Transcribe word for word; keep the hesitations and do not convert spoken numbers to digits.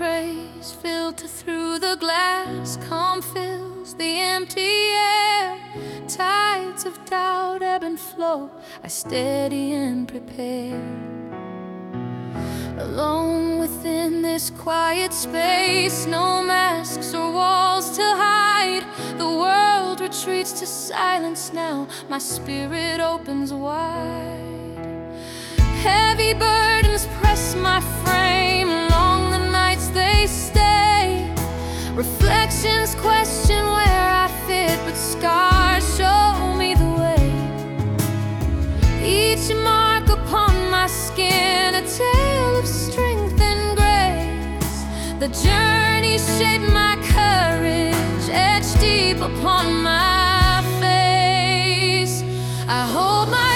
praise filter through the glass, calm fills the empty air. Tides of doubt ebb and flow, I steady and prepare. Alone within this quiet space, no masks or walls to hide. The world retreats to silence now, my spirit opens wide. Heavy burdens press my frame, long the nights they stay. Reflections question where I fit, but scars show me the way. Each mark upon my skin, a tale of strength and grace. The journey shaped my courage, etched deep upon my face. I hold my